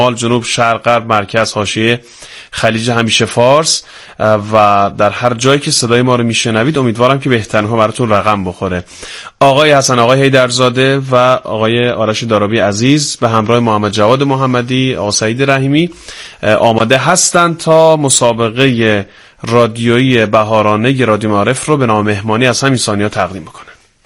جنوب، شرق، غرب، مرکز، حاشیه خلیج همیشه فارس و در هر جایی که صدای ما رو میشنوید امیدوارم که بهترین‌ها براتون رقم بخوره. آقای حسن، آقای حیدرزاده و آقای آرش دارابی عزیز به همراه محمد جواد محمدی، آقای سعید رحیمی آماده هستند تا مسابقه رادیویی بهارانه رادیو معارف رو به نام مهمانی از همین ثانیه‌ها تقدیم بکنن.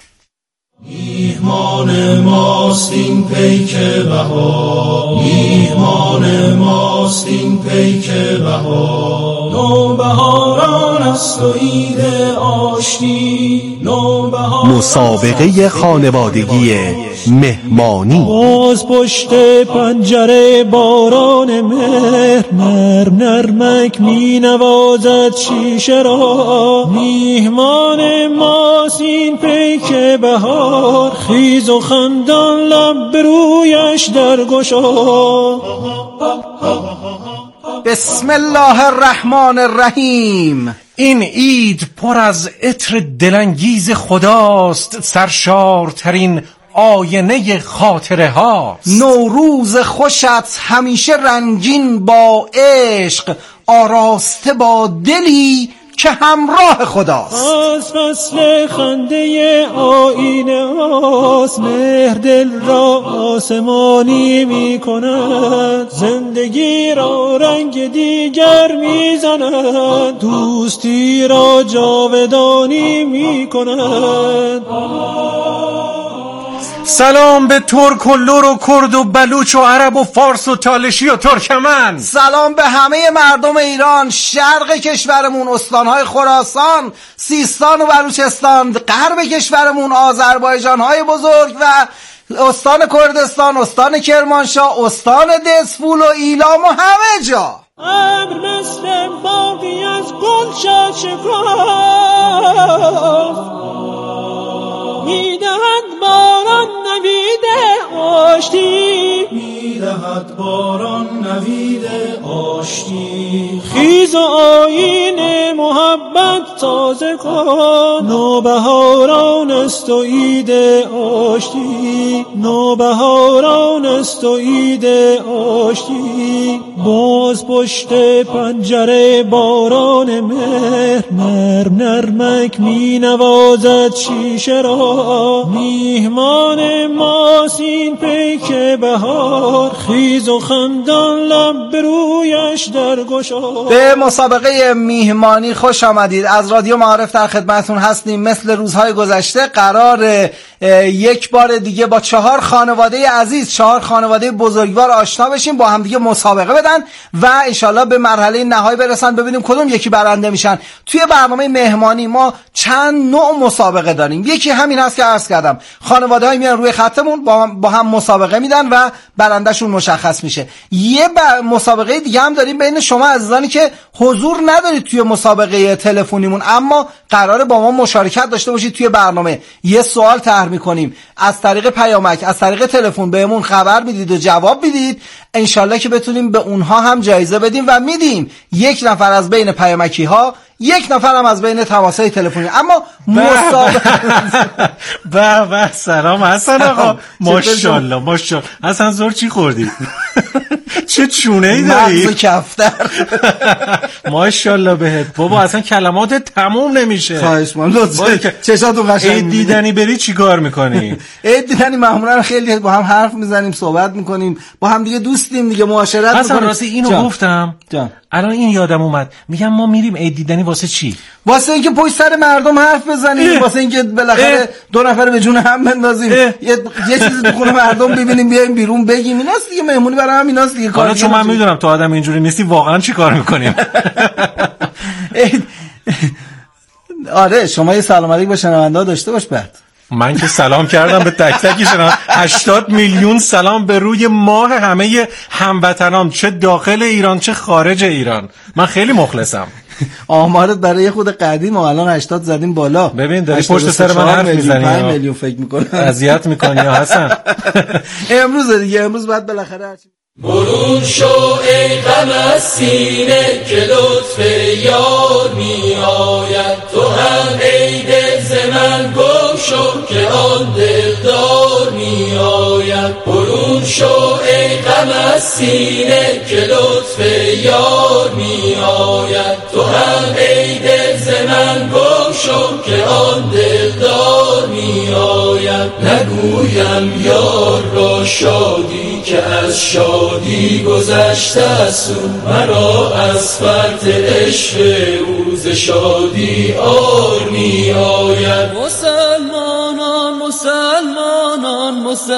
میهمان ماست این پیک بهار، میهمان ماست این پیک بهار، نوبهاران است و عید آشتی، نوبهاران. مسابقه خانوادگی مهمانی. باز پشت پنجره باران مهر، نرم نرمک می نوازد شیشه را، میهمان ماست این پیک بهار، خیز و خندان لب برویش در گشا. بسم الله الرحمن الرحیم. این عید پر از عطر دلانگیز خداست، سرشارترین آینه خاطره هاست. نوروز خوشت همیشه رنگین با عشق، آراسته با دلی که همراه خداست. از فصل خنده آینه هاست، مهر دل را آسمانی می کند، زندگی را رنگ دیگر می زند، دوستی را جاودانی می کند. سلام به ترک و لور و کرد و بلوچ و عرب و فارس و تالشی و ترکمن. سلام به همه مردم ایران، شرق کشورمون استانهای خراسان، سیستان و بلوچستان، غرب کشورمون آذربایجانهای بزرگ و استان کردستان، استان کرمانشاه، استان دسفول و ایلام و همه جا. ابر مثل باقی از گل شکاف، میدهد باران نوید آشتی، میدهد باران نوید آشتی. خیز و آیین محبت تازه کن، نوبهاران است و عید آشتی، نوبهاران است و عید آشتی. باز پشت پنجره باران مهر، نرم نرمک می نوازد شیشه را، میهمان ماست این پیک بهار، خیز و خندان لب برویش در گشا. به مسابقه میهمانی خوش آمدید. از رادیو معارف در خدمتتون هستیم. مثل روزهای گذشته قرار یک بار دیگه با 4 خانواده عزیز، 4 خانواده بزرگوار آشنا بشیم، با هم دیگه مسابقه بدن و انشالله به مرحله نهایی برسن، ببینیم کدوم یکی برنده میشن. توی برنامه مهمانی ما چند نوع مسابقه داریم. یکی همین هست که عرض کردم، خانواده های میان روی خطمون با هم مسابقه میدن و برندهشون مشخص میشه. یه مسابقه دیگه هم داریم بین شما عزیزانی که حضور ندارید توی مسابقه تلفنیمون، اما قراره با ما مشارکت داشته باشید توی برنامه. یه سوال طرح میکنیم، از طریق پیامک، از طریق تلفن بهمون خبر میدید و جواب میدید، انشالله که بتونیم به اونها هم جایزه بدیم و میدیم. 1 نفر از بین پیامکی ها، 1 نفر هم از بین تماس‌های تلفنی. اما به سلام حسن آقا، ماشاءالله ماشاءالله. حسن زور چی خوردی؟ چه چونه‌ای داری؟ مغز کفتر. ماشاءالله بهت بابا، اصلا کلماتت تموم نمیشه. خواهش می‌کنم لطفاً. چشاتون قشنگ. عید دیدنی بری چیکار می‌کنی؟ عید دیدنی معمولا خیلی با هم حرف میزنیم، صحبت می‌کنیم، با هم دیگه دوستیم دیگه، معاشرت می‌کنیم. اصلا راستی اینو گفتم الان این یادم اومد، میگم ما میریم عید دیدنی واسه چی؟ واسه اینکه پشت سر مردم حرف بزنیم، واسه اینکه بالاخره 2 نفر به جون هم بندازیم، یه چیزی تو خونه مردم ببینیم، بیایم بیرون بگیم. ایناست دیگه، مهمونی برای هم ایناست دیگه. حالا چون من میدونم تو آدم اینجوری نیستی، واقعا چی کار میکنیم؟ آره شما یه سلام علیک با شنونده ها داشته باش. بعد من که سلام کردم به تک تکشون، 80 میلیون سلام به روی ماه همه هموطنام، چه داخل ایران چه خارج ایران. من خیلی مخلصم. آمارت برای یه خود قدیم و الان 80 زدیم بالا. ببین داری پشت سر من حرف میزنی، 5 میلیون فکر میکنم اذیت میکنی یا حسن. امروز دیگه، امروز بعد بالاخره برون شو ای غم از سینه که لطف یار می آید، تو هم ای دل ز من گم شو که آن دلدار می آید. برون شو ای غم از سینه که لطف یار می آید. تو هم ای دل ز من گم شو که آن دلدار می آید. نگویم یار را شادی که از شادی گذشته است، مرا از فرط عشق او ز شادی آر می آید. مسلمانان مسلمانان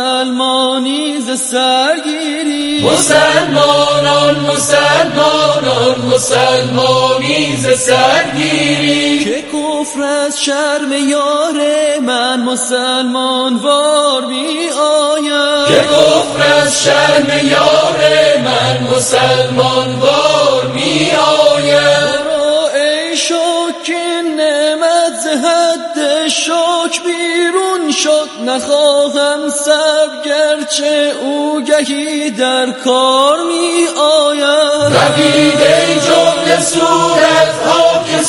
مسلمانی ز سرگیری، مسلمانان مسلمانان مسلمانی ز سرگیری، که کفر از شرم یار من مسلمان وار می آید. که کفر از شرم یار من مسلمان وار می آید. برو ای شوک نعمت ز حد شوک بیرون شد، نخواهم سب گرچه او گهی در کار می آید. رفید ای جمله صورتها که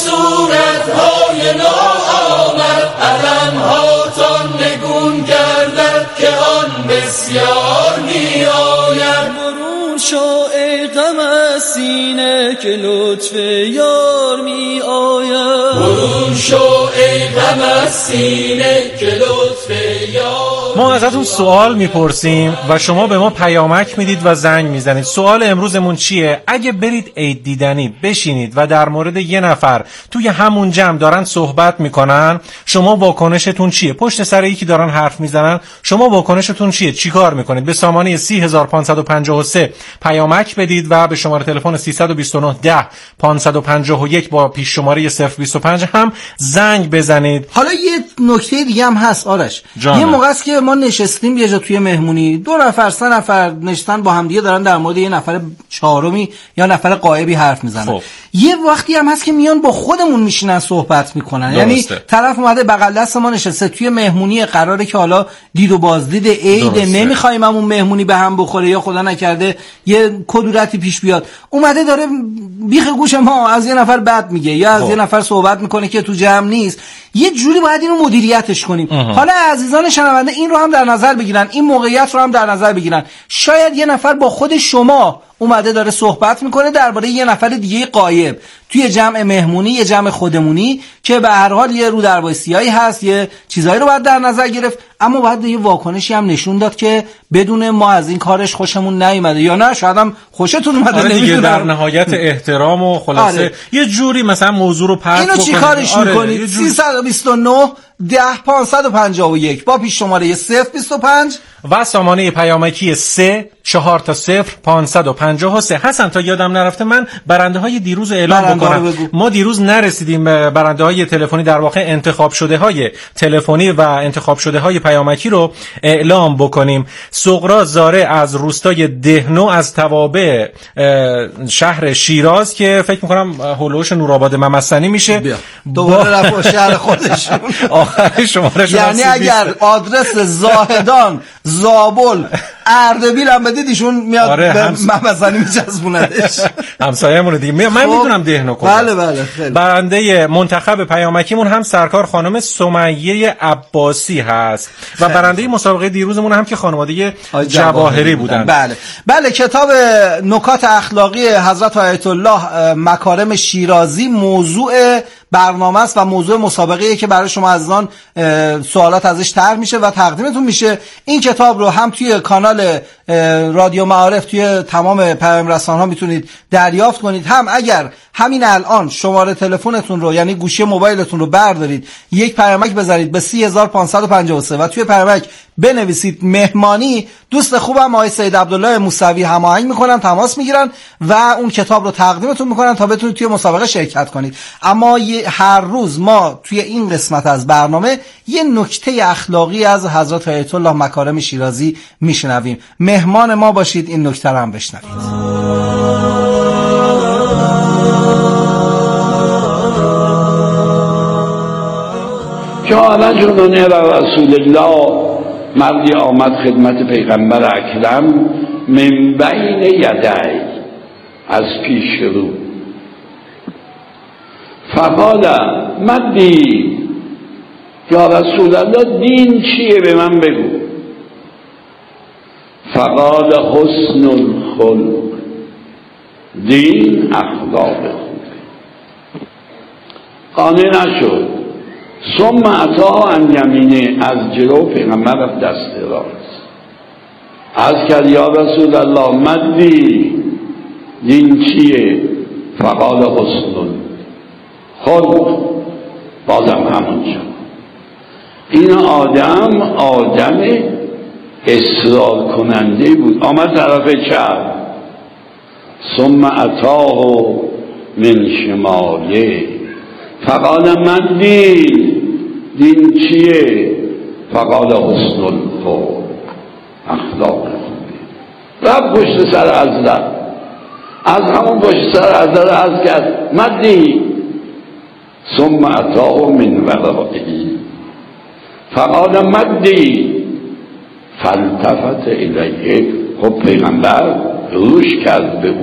صورتهای ناآمد، علمهاتان نگون گردد که آن بسیار می آید. برون شو ای غم از سینه که لطف یار می آید. برون شو ای غم از سینه که لطف یار. ما ازتون سوال میپرسیم و شما به ما پیامک میدید و زنگ میزنید. سوال امروزمون چیه؟ اگه برید عید دیدنی بشینید و در مورد یه نفر توی همون جمع دارن صحبت میکنن، شما واکنشتون چیه؟ پشت سر یکی دارن حرف میزنن، شما واکنشتون چیه؟ چیکار میکنید؟ به سامانه 30553 پیامک بدید و به شماره تلفن 329 10 551 با پیش شماره 025 هم زنگ بزنید. حالا یه نکته دیگه هم هست آرش. یه موقع است که ما نشستیم یه جا توی مهمونی، 2 نفر 3 نفر نشستن با هم دیگه دارن در مورد یه نفر چهارمی یا نفر غایبی حرف میزنن. یه وقتی هم هست که میان با خودمون میشینن صحبت میکنن. یعنی طرف اومده بغل دست ما نشسته توی مهمونی، قراره که حالا دید و بازدید عید، نمیخوایم همون مهمونی به هم بخوره یا خدا نکرده یه کدورتی پیش بیاد، اومده داره بیخ گوش ما از یه نفر بد میگه یا از یه نفر صحبت میکنه که تو جمع نیست. یه جوری باید اینو مدیریتش کنیم. حالا عزیزان شنونده این رو هم در نظر بگیرن، این موقعیت رو هم در نظر بگیرن. شاید یه نفر با خود شما اومده داره صحبت میکنه درباره یه نفر دیگه غایب توی جمع مهمونی، یه جمع خودمونی که به هر حال یه رو دروایسیایی هست، یه چیزایی رو باید در نظر گرفت، اما باید یه واکنشی هم نشون داد که بدون ما از این کارش خوشمون نیومده یا نه شاید هم خوشتون اومده. آره دیگه، در نهایت احترام و خلاصه یه جوری مثلا موضوع رو پرت بکنید. اینو چی کارش میکنید؟ 329 10 551 با پیش شماره 025 و سامانه پیامکی 3 4 تا 0 553. حسن تا یادم نرفته من برنده های دیروز اعلام بکنم. ما دیروز نرسیدیم به برنده های تلفنی، در واقع انتخاب شده های تلفنی و انتخاب شده های پیامکی رو اعلام بکنیم. سغرا زاره از روستای دهنو از توابع شهر شیراز که فکر میکنم هولوش نورآباد ممسنی میشه، دوباره رفت شهر خودشون. آخر شمارش یعنی اگر آدرس زاهدان زابل اردبیل هم بدید ایشون میاد به ممسنی میچسبوندش. همسایه‌مون دیگه. من میدونم دهنو کجاست. بله بله خیلی. برنده منتخب پیامکیمون هم سرکار خانم سمیه عباسی هست و برنده مسابقه دیروزمون هم که خانواده جواهری بودن. بله بله. کتاب نکات اخلاقی حضرت آیت الله مکارم شیرازی موضوع برنامه است و موضوع مسابقه‌ای که برای شما عزیزان سوالات ازش طرح میشه و تقدیمتون میشه. این کتاب رو هم توی کانال رادیو معارف توی تمام پیام رسانه‌ها میتونید دریافت کنید، هم اگر همین الان شماره تلفنتون رو یعنی گوشی موبایلتون رو بردارید یک پیامک بزنید به 3553 و توی پیامک بنویسید مهمانی، دوست خوبم آقای سید عبدالله موسوی هماهنگ میکنن، تماس میگیرن و اون کتاب رو تقدیمتون میکنن تا بتونید توی مسابقه شرکت کنید. اما هر روز ما توی این قسمت از برنامه یه نکته اخلاقی از حضرت آیت الله مکارم شیرازی میشنویم. مهمان ما باشید، این نکته رو هم بشنوید. جان رجل رسول الله، مردی آمد خدمت پیغمبر اکرم من بین یدی، از پیش رو. فقال مردی یا رسول الله، دین چیه به من بگو. فقال حسن الخلق، دین اخلاق خوب. قانع نشد. ثم عطا عن یمینه، از جلو پیغمبر رفت دست راست. عرض کرد یا رسول الله مدی، دین چیه؟ فقال حسن خلق، بازم همونجا. این آدم اصرار کننده بود. آمد طرف چپ. ثم اتاه من شماله فقال من دین چیه؟ فقال حسن الخلق، اخلاق خوبی. رفت پشت سر حضرت. از همون پشت سر حضرت عرض کرد مدی. ثم اتاه من ورائه فقال مدی. فالتفت الیه، خب پیغمبر رو کرد به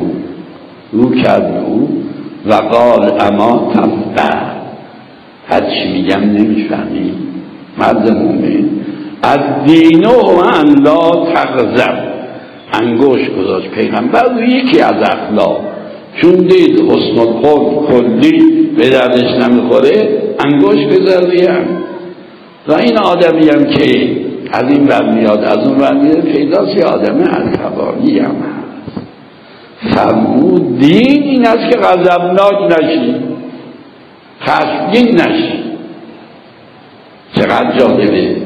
او و قال اما تفقه، هرچی میگم نمیفهمی مرد مومن؟ الدین و ان لا تغضب، انگشت گذاشت پیغمبر رو یکی از اخلاق، چون دید حسن الخلق کلی به دردش نمیخوره، انگشت بذاریم. و این آدمی هم که از این ور میاد از اون ور میاد، پیداست یه آدم عصبانی هم هست. فرمود دین این است که غضبناک نشی، خشمگین نشی. چقدر جالبه،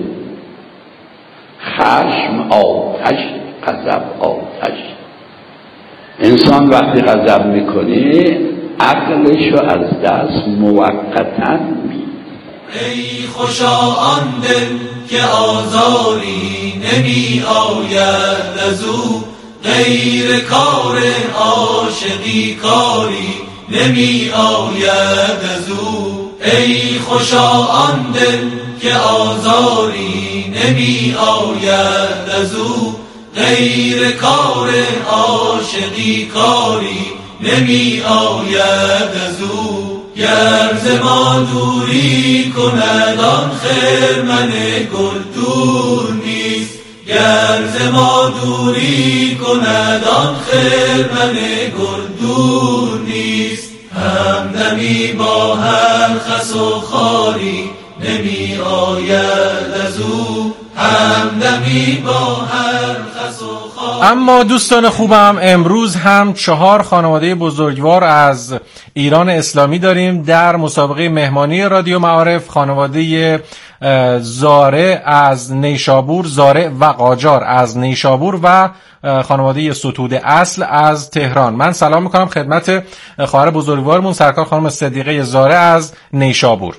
خشم آتش، غضب آتش. انسان وقتی غضب میکنه عقلشو از دست موقتا میده. ای خوشا آن دل که آزاری نمی آید از او، غیر کار عاشقی کاری نمی آید از او. ای خوشا آن دل که آزاری نمی آید از او، غیر کار عاشقی کاری نمی آید از او. گر ز ما دوری کند آن خرمن گل دور نیست، گر ز ما دوری کند آن خرمن گل دور نیست. همدمی با هر خس و خاری نمی آید از او، همدمی با هر خس و خاری. اما دوستان خوبم، امروز هم 4 خانواده بزرگوار از ایران اسلامی داریم در مسابقه مهمانی رادیو معارف. خانواده زاره از نیشابور، زاره و قاجار از نیشابور و خانواده ستوده اصل از تهران. من سلام میکنم خدمت خواهر بزرگوارمون سرکار خانم صدیقه زاره از نیشابور.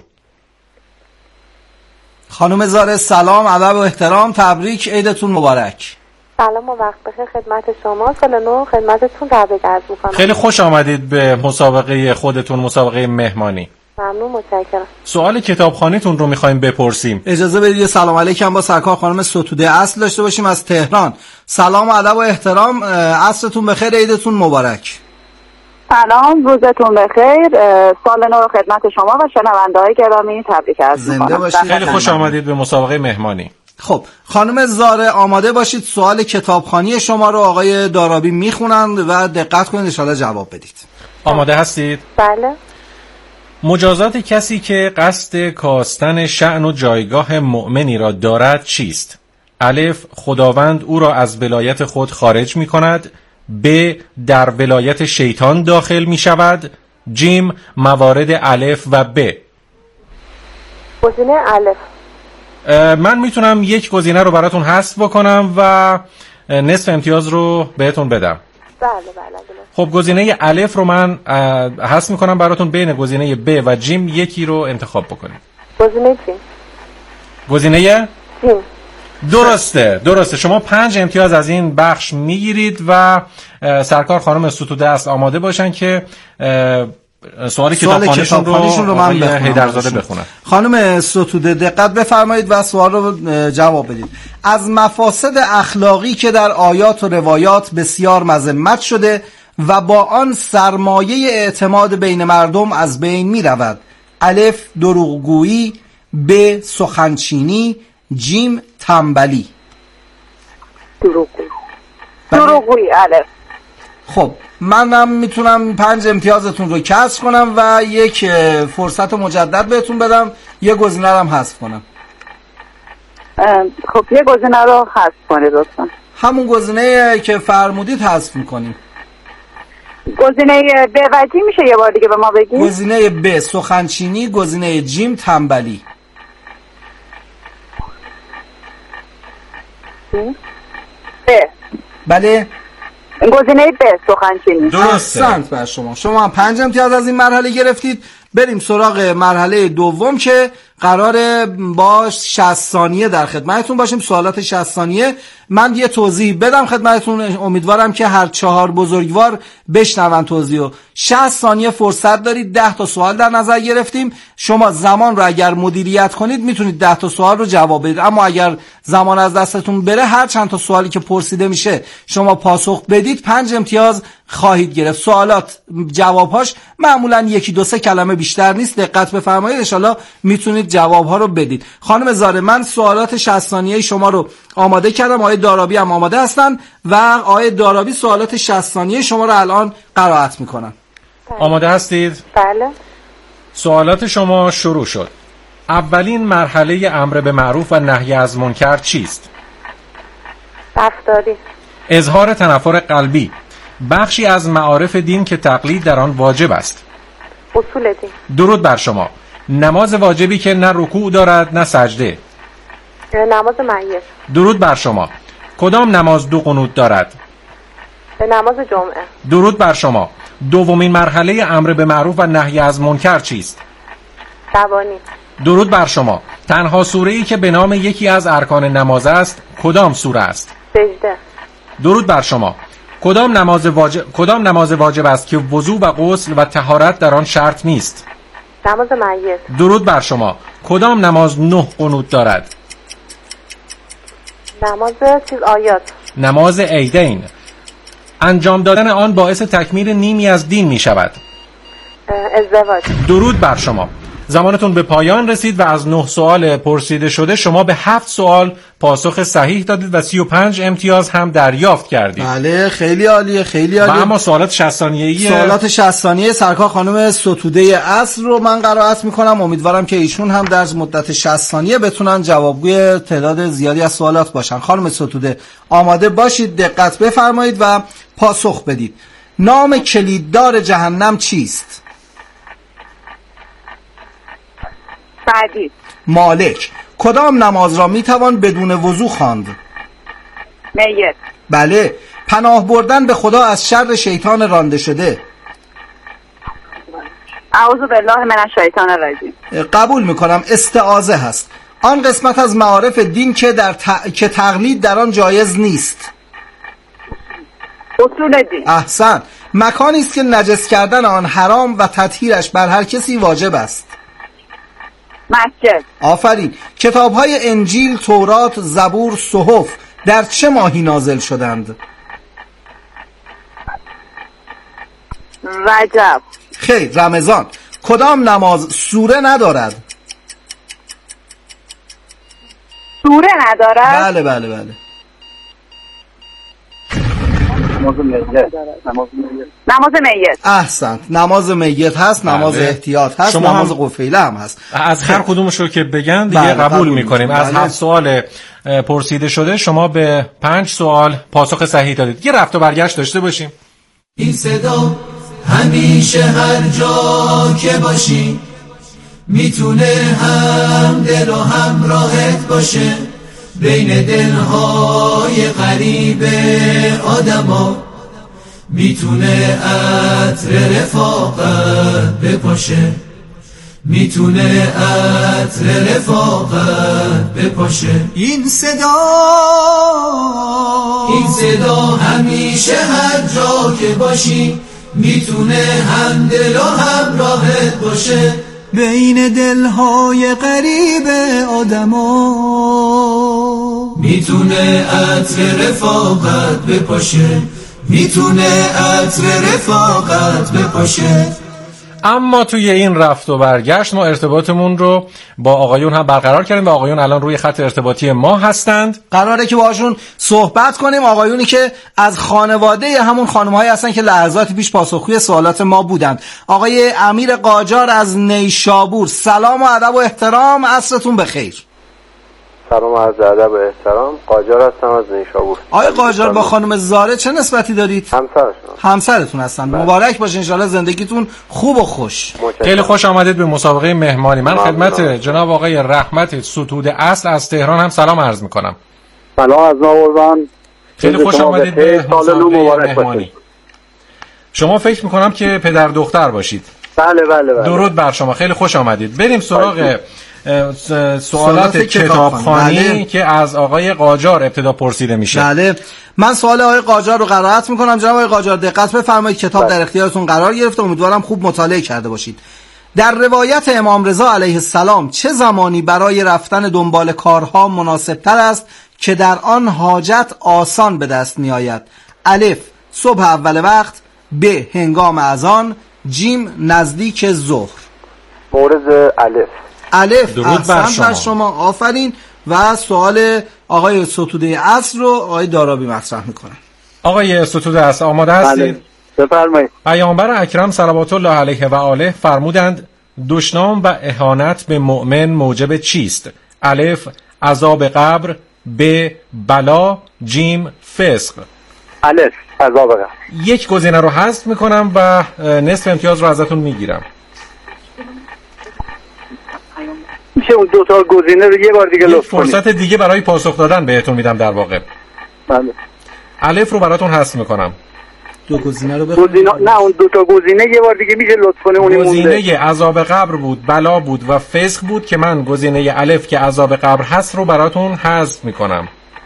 خانم زاره سلام، ادب و احترام، تبریک، عیدتون مبارک. سلام و وقت بخیر خدمت شما، سال نو خدمتتون تبریک عرض می‌کنم. خیلی خوش آمدید به مسابقه خودتون، مسابقه مهمانی. ممنون، متشکرم. سوال کتابخانیتون رو می‌خوایم بپرسیم. اجازه بدید یه سلام علیکم با سرکار خانم ستوده اصل داشته باشیم از تهران. سلام و ادب و احترام، عصرتون بخیر، عیدتون مبارک. سلام، روزتون بخیر، سال نو خدمت شما و شنونده‌های گرامی تبریک عرض می‌کنم. خیلی خوش آمدید به مسابقه مهمانی. خب خانم زاره آماده باشید، سوال کتابخوانی شما رو آقای دارابی میخونند و دقت کنید ان شاءالله جواب بدید. آماده هستید؟ بله. مجازات کسی که قصد کاستن شأن و جایگاه مؤمنی را دارد چیست؟ الف، خداوند او را از ولایت خود خارج می کند. ب، در ولایت شیطان داخل می شود. جیم، موارد الف و ب. گزینه الف. من میتونم یک گزینه رو براتون حذف بکنم و نصف امتیاز رو بهتون بدم. بله. خب گزینه الف رو من حذف میکنم براتون، بین گزینه ب و جیم یکی رو انتخاب بکنید. گزینه جیم. گزینه جیم. درسته. شما 5 امتیاز از این بخش میگیرید و سرکار خانم ستوده است آماده باشن که سوال کتابخانیشون رو من هیدرزاده بخونم. خانم ستوده دقت بفرمایید و سوال رو جواب بدید. از مفاسد اخلاقی که در آیات و روایات بسیار مذمت شده و با آن سرمایه اعتماد بین مردم از بین می رود. الف، دروغگویی. ب، سخنچینی. جیم، تنبلی. دروغگویی. دروغگویی. الف. خب منم میتونم 5 امتیازتون رو کسر کنم و یک فرصت مجدد بهتون بدم، یه گزینه رو هم حذف کنم. خب یه گزینه رو حذف کنید لطفا. همون گزینه که فرمودید حذف میکنیم. گزینه ب و جیم میشه یه بار دیگه به ما بگید؟ گزینه ب سخنچینی، گزینه جیم تنبلی. ب. بله گزینه ب سخنچینی. درسته بر شما هم 5 امتیاز از این مرحله گرفتید. بریم سراغ مرحله دوم که قراره با 60 ثانیه در خدمتتون باشیم. سوالات 60 ثانیه. من یه توضیح بدم خدمتتون، امیدوارم که هر 4 بزرگوار بشنون توضیحو. 60 ثانیه فرصت دارید. 10 تا سوال در نظر گرفتیم. شما زمان رو اگر مدیریت کنید میتونید 10 تا سوال رو جواب بدید، اما اگر زمان از دستتون بره هر چند تا سوالی که پرسیده میشه شما پاسخ بدید 5 امتیاز خواهید گرفت. سوالات جوابهاش معمولا 1-2-3 کلمه بیشتر نیست. دقت بفرمایید، ان شاءالله میتونید جوابها رو بدید. خانم زاره من سوالات 60 ثانیه شما رو آماده کردم، آقای دارابی هم آماده هستن و آقای دارابی سوالات 60 ثانیه شما رو الان قرائت میکنن. آماده هستید؟ بله. سوالات شما شروع شد. اولین مرحله امر به معروف و نهی از منکر چیست؟ رفتاری. اظهار تنفر قلبی بخشی از معارف دین که تقلید در آن واجب است. اصول دین. درود بر شما. نماز واجبی که نه رکوع دارد نه سجده. نماز معیت. درود بر شما. کدام نماز 2 قنوت دارد؟ نماز جمعه. درود بر شما. دومین مرحله امر به معروف و نهی از منکر چیست؟ زبانی. درود بر شما. تنها سوره‌ای که به نام یکی از ارکان نماز است کدام سوره است؟ سجده. درود بر شما. کدام نماز واجب است که وضو و غسل و طهارت در آن شرط نیست؟ نماز معیت. درود بر شما. کدام نماز 9 قنوت دارد؟ نماز آیات. نماز عیدین. انجام دادن آن باعث تکمیل نیمی از دین می شود. ازدواج. درود بر شما. زمانتون به پایان رسید و از 9 سوال پرسیده شده شما به 7 سوال پاسخ صحیح دادید و 35 امتیاز هم دریافت کردید. بله خیلی عالیه، خیلی عالیه. و اما سوالات 60 ثانیه‌ای سوالات 60 ثانیه سرکار خانم ستوده عصر رو من قرائت میکنم. امیدوارم که ایشون هم در مدت 60 ثانیه بتونن جوابگوی تعداد زیادی از سوالات باشن. خانم ستوده آماده باشید، دقت بفرمایید و پاسخ بدید. نام کلیددار جهنم چیست؟ بعدی. مالک. کدام نماز را میتوان بدون وضو خواند؟ میت. بله. پناه بردن به خدا از شر شیطان رانده شده. اعوذ بالله من الشیطان الرجیم. قبول میکنم، استعاذه هست. آن قسمت از معارف دین که که تقلید در آن جایز نیست. اصول دین. احسن. مکانی است که نجس کردن آن حرام و تطهیرش بر هر کسی واجب است. مسجد. آفرین. کتاب‌های انجیل، تورات، زبور، صحف در چه ماهی نازل شدند؟ رجب. خیر، رمضان. کدام نماز سوره ندارد؟ سوره ندارد؟ بله بله بله. نماز میت. احسنت. نماز میت هست، نماز احتیاط هست، نماز قفیله هم هست. از هر کدومش رو که بگن دیگه بله، قبول میکنیم. از 7 سوال پرسیده شده شما به 5 سوال پاسخ صحیح دادید. یه رفت و برگشت داشته باشیم. این صدا همیشه هر جا که باشی میتونه هم دل و همراهت باشه، بین دلهای غریب آدما میتونه عطر رفاقت بپاشه، میتونه عطر رفاقت بپاشه. این صدا همیشه هر جا که باشی میتونه هم دل و همراهت باشه، بین دلهای غریب آدما میتونه عطر رفاقت بپاشه، میتونه عطر رفاقت بپاشه. اما توی این رفت و برگشت ما ارتباطمون رو با آقایون هم برقرار کردیم و آقایون الان روی خط ارتباطی ما هستند. قراره که باهاشون صحبت کنیم، آقایونی که از خانواده همون خانم‌هایی هستن که لحظاتی پیش پاسخگوی سوالات ما بودند. آقای امیر قاجار از نیشابور، سلام و ادب و احترام، عصرتون بخیر. سلام و عرض ادب و احترام، قاجار هستم از نیشابور. آقای قاجار با خانم زاره چه نسبتی دارید؟ همسرتون هستن. مبارک باشه، انشالله زندگیتون خوب و خوش. خیلی خوش آمدید به مسابقه مهمانی. من خدمت جناب آقای رحمت ستود اصل از تهران هم سلام عرض میکنم. سلام از نوروزان. خیلی خوش آمدید به مسابقه مهمانی. شما فکر میکنم که پدر دختر باشید. بله. درود بر شما، خیلی خوش آمدید. بریم سراغ سوالات کتابخوانی که از آقای قاجار ابتدا پرسیده میشه. بله، من سوال آقای قاجار رو قرائت میکنم. جناب آقای قاجار دقت بفرمایید، کتاب در اختیارتون قرار گرفته، امیدوارم خوب مطالعه کرده باشید. در روایت امام رضا علیه السلام چه زمانی برای رفتن دنبال کارها مناسبتر است که در آن حاجت آسان به دست می آید؟ الف صبح اول وقت، ب هنگام اذان، جیم نزدیک ظهر. مورد الف. درود بر شما، آفرین. و سوال آقای ستوده اصل رو آقای دارابی مطرح میکنن. آقای ستوده اصل آماده هستید؟ بفرمایید. پیامبر اکرم صلوات الله علیه و آله فرمودند دشنام و اهانت به مؤمن موجب چیست؟ الف عذاب قبر، ب بلا، جیم فسق. الف عذاب قبر. یک گزینه رو حذف میکنم و نصف امتیاز رو ازتون میگیرم. میشه اون دو تا گزینه رو یه بار دیگه لطف کنید؟ فرصت دیگه برای پاسخ دادن بهتون میدم در واقع. بله. الف رو براتون حذف میکنم. دو گزینه رو بخونید. نه اون دو تا گزینه یه بار دیگه میشه لطف کنه؟ اون گزینه عذاب قبر بود، بلا بود و فسق بود که من گزینه الف که عذاب قبر هست رو براتون حذف میکنم.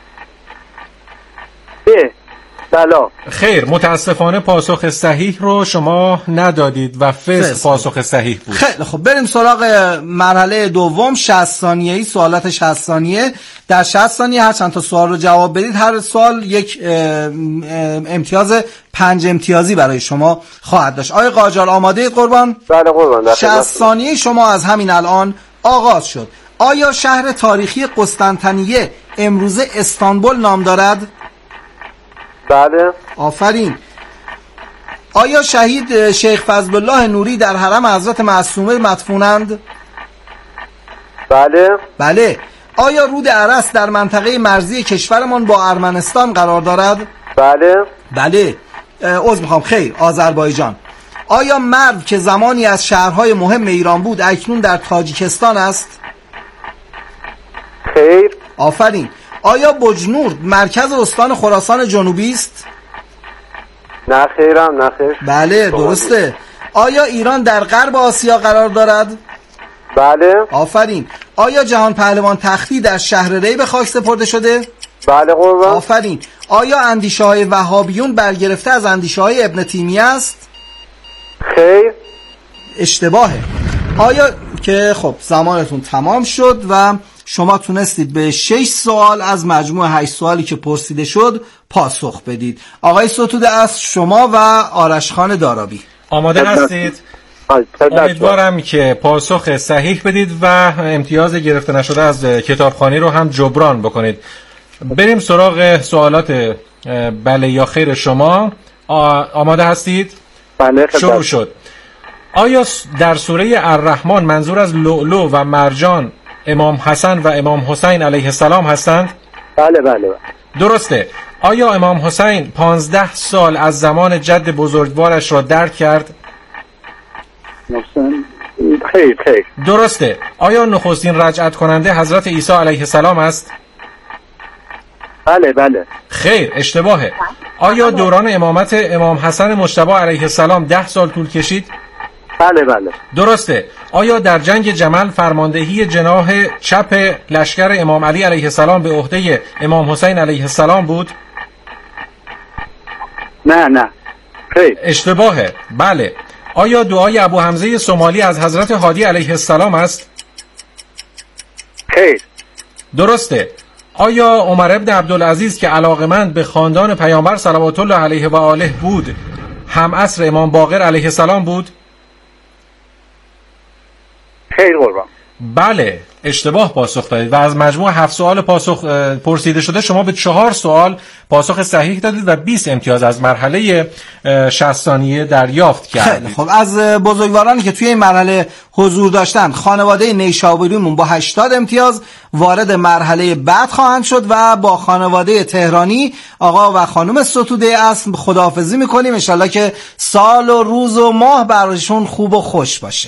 بلا. خیر، متاسفانه پاسخ صحیح رو شما ندادید و فسق پاسخ صحیح بود. خیلی خب، بریم سراغ مرحله دوم، 60 ثانیه‌ای، سوالات 60 ثانیه. در 60 ثانیه هر چند تا سوال رو جواب بدید، هر سوال یک امتیاز 5 امتیازی برای شما خواهد داشت. آقای قاجار آماده اید قربان؟ بله قربان. 60 ثانیه شما از همین الان آغاز شد. آیا شهر تاریخی قسطنطنیه امروزه استانبول نام دارد؟ بله. آفرین. آیا شهید شیخ فضل الله نوری در حرم حضرت معصومه مدفونند؟ بله. آیا رود ارس در منطقه مرزی کشورمان با ارمنستان قرار دارد؟ بله. عذر میخوام، خیر، آذربایجان. آیا مرو که زمانی از شهرهای مهم ایران بود اکنون در تاجیکستان است؟ خیر. آفرین. آیا بجنورد مرکز استان خراسان جنوبی است؟ نه خیرم، نه خیر. بله درسته. آیا ایران در غرب آسیا قرار دارد؟ بله. آفرین. آیا جهان پهلوان تختی در شهر ری به خاک سپرده شده؟ بله قربان. آفرین. آیا اندیشه های وهابیون برگرفته از اندیشه های ابن تیمیه است؟ خیر. اشتباهه. آیا که خب زمانتون تمام شد و شما تونستید به 6 سوال از مجموع 8 سوالی که پرسیده شد پاسخ بدید. آقای ستوده اصل، شما و آرش خان دارابی آماده هستید؟ امیدوارم که پاسخ صحیح بدید و امتیاز گرفته نشده از کتابخوانی رو هم جبران بکنید. بریم سراغ سوالات بله یا خیر شما. آماده هستید؟ بله. شروع شد. آیا در سوره الرحمن منظور از لؤلؤ و مرجان امام حسن و امام حسین علیه السلام هستند؟ بله. درسته. آیا امام حسین 15 سال از زمان جد بزرگوارش را درک کرد؟ خیر. درسته. آیا نخستین رجعت کننده حضرت عیسی علیه السلام است؟ بله. خیر، اشتباهه. آیا دوران امامت امام حسن مجتبی علیه السلام 10 سال طول کشید؟ بله. درسته. آیا در جنگ جمل فرماندهی جناح چپ لشکر امام علی علیه السلام به عهده امام حسین علیه السلام بود؟ نه. خیر. اشتباهه. بله. آیا دعای ابو حمزه صومالی از حضرت هادی علیه السلام است؟ خیر. درسته. آیا عمر ابن عبدالعزیز که علاقمند به خاندان پیامبر صلوات الله علیه و آله بود هم عصر امام باقر علیه السلام بود؟ خیر قربان. بله اشتباه پاسخ دادید و از مجموع 7 سوال پاسخ پرسیده شده شما به 4 سوال پاسخ صحیح دادید و 20 امتیاز از مرحله 60 ثانیه دریافت کردید. خب از بزرگوارانی که توی این مرحله حضور داشتن خانواده نیشابوریمون با 80 امتیاز وارد مرحله بعد خواهند شد و با خانواده تهرانی آقا و خانم ستوده اصل خداحافظی میکنیم. انشالله که سال و روز و ماه براشون خوب و خوش باشه.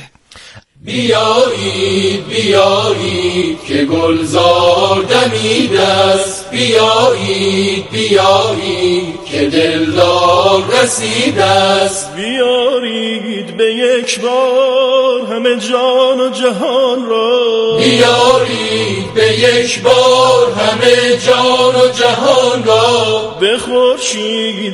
بیایید بیایید که گلزار دمیده است، بیایید بیایید که دلدار رسیده است، بیارید به یک بار همه جان و جهان را، بیارید به یک بار همه جان و جهان را، به خورشید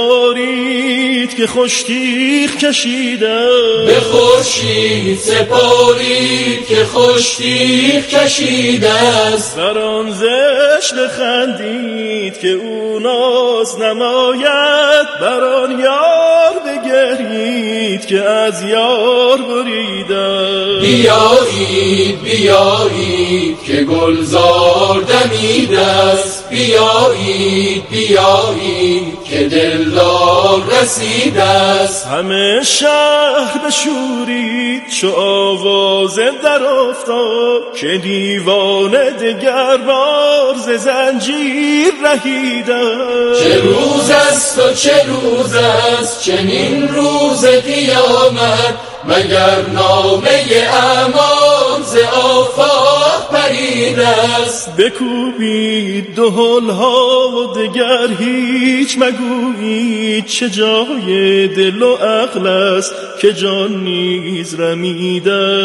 سپارید که خوشتیغ کشیده، به خورشید سپارید که خوشتیغ کشیده است، بر آن زشت بخندید که او ناز نماید، بر آن یار بگرید که از یار بریده. بیایید بیایید که گلزار دمیده است، بیایید بیایید که دلدار رسیده است، همه شهر بشورید چو آواز در افتاد، که دیوانه دگر بار ز زنجیر رهیده. چه روز است و چه روز است چنین روز قیامت، مگر نامه اعمال ز آفاق پریده است. بکوبید دهل‌ها و دگر هیچ مگویید، چه جای دل و عقل است که جان نیز رمیده.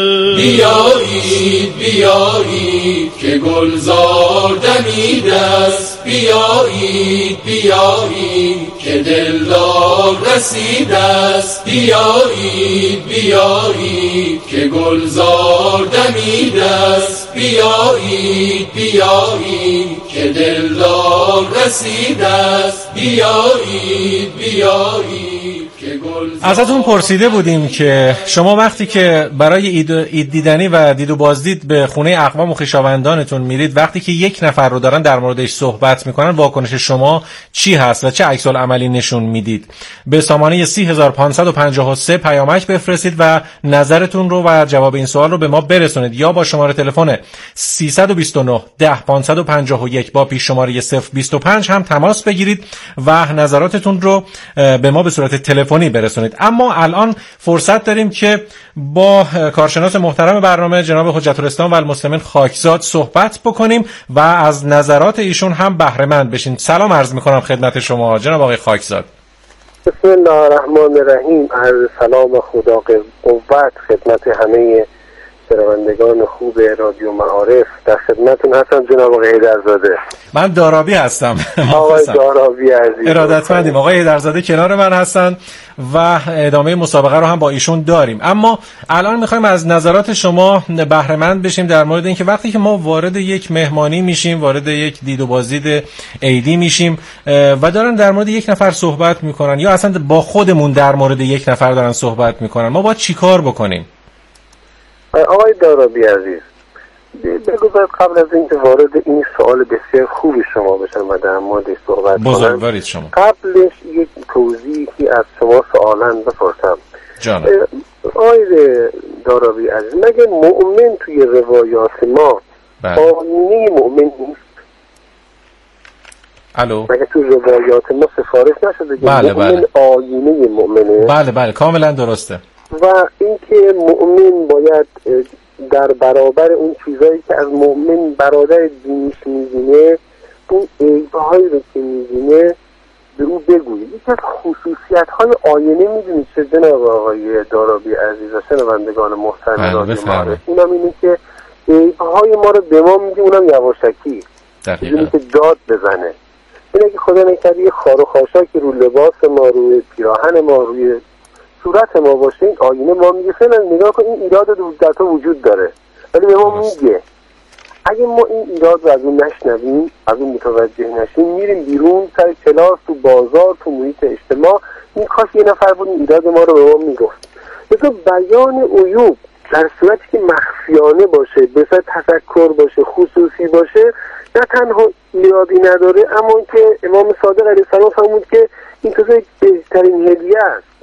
بیایید بیایید که گلزار دمیده است، بیایید بیایید که دلدار رسیده است، بیایید بیایید که گلزار دمیده است، بیایید بیایید که دلدار رسیده است، بیایید بیایید که گلزار. ازتون پرسیده بودیم که شما وقتی که برای اید دیدنی و دید و بازدید به خونه اقوام و خویشاوندانتون میرید، وقتی که یک نفر رو دارن در موردش صحبت میکنن، واکنش شما چی هست و چه عکس العملی نشون میدید؟ به سامانه 30553 پیامک بفرستید و نظرتون رو و جواب این سوال رو به ما برسونید، یا با شماره تلفن 329 10 551 با پیش شماره 025 هم تماس بگیرید و نظراتتون رو به ما به صورت تلفنی برسونید. اما الان فرصت داریم که با کارشناس محترم برنامه جناب حجت الاسلام و المسلمین خاکزاد صحبت بکنیم و از نظرات ایشون هم بهره مند بشین. سلام عرض میکنم خدمت شما جناب آقای خاکزاد. بسم الله الرحمن الرحیم. عرض سلام و خدا قوت خدمت همه شنوندگان خوب رادیو معارف. در خدمتتون هستم جناب آقای حیدرزاده. من دارابی هستم. آقای دارابی عزیز ارادتمندیم. آقای حیدرزاده کنار من هستن و ادامه مسابقه رو هم با ایشون داریم. اما الان میخوایم از نظرات شما بهره مند بشیم در مورد اینکه وقتی که ما وارد یک مهمانی میشیم، وارد یک دید و بازدید عیدی میشیم و دارن در مورد یک نفر صحبت میکنن یا اصلا با خودمون در مورد یک نفر دارن صحبت میکنن، ما باید چیکار بکنیم؟ آقای دارابی عزیز، بگذارید قبل از اینکه وارد این سوال بسیار خوبی شما بشم و در موردش صحبت کنم، شما قبلش یک توضیحی از شما سوالن بپرسم. جانم. آقای دارابی عزیز، مگه مؤمن توی روایات ما آینه مؤمن نیست؟ الو، مگه توی روایات ما سفارش نشده که مؤمن آینه مؤمنه؟ بله بله کاملا درسته. و اینکه مؤمن باید در برابر اون چیزایی که از مؤمن برادر دینیش می‌بینه، اون عیب‌هایی رو که می‌بینه به او بگوید. یکی از خصوصیت‌های آینه می‌دونید چه جناب آقای دارابی عزیز و شنوندگان محترم رادیو معارف؟ اونم اینه که عیب‌های ما رو به ما میگه، اونم یواشکی، بدون که داد بزنه. این اگه خدا نکرده یه خار و خاشاکی رو لباس ما، روی پیراهن ما، روی صورت ما باشه، این آینه ما میگه فعلا نگاه کن این ایراد در تو وجود داره، ولی به ما میگه. اگه ما این ایراد رو از اون نشنویم، از اون متوجه نشیم، میریم بیرون سر کلاس، تو بازار، تو محیط اجتماع، این کاش یه نفر بود این ایراد ما رو به ما میگفت. مثل بیان عیوب در صورتی که مخفیانه باشه، به صورت تفکر باشه، خصوصی باشه، نه تنها ایرادی نداره، اما که امام صادق علیه السلام فرمود که این تازه بهترین هدیه است.